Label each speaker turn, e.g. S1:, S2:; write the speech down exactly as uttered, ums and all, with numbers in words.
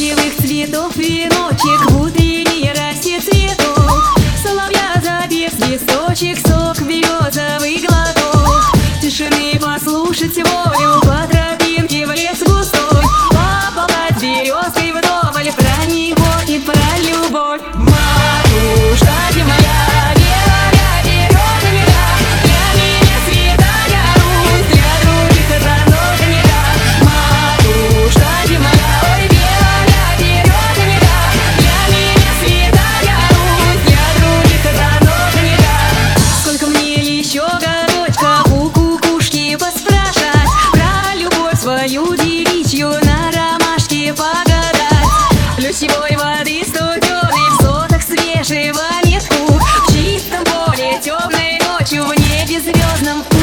S1: полевых цветов веночек, в утренней росе цветов. Соловья запев листочек, сок березовый глоток. Тишины послушать волю, по тропинке в лес густой. Поболтать березкой вдоволь про него и про любовь. Матушка ты моя, белая береза мила, для меня святая Русь, для других родной мира. Матушка ты моя, ой, белая береза мила, для меня святая Русь, для других родной мира. Сколько мне еще годочков у кукушки поспрашать, про любовь свою девичью на ромашке погадать. Ключевой воды студеной, в сотах свежего метку, в чистом поле темной ночью, в небе звездном.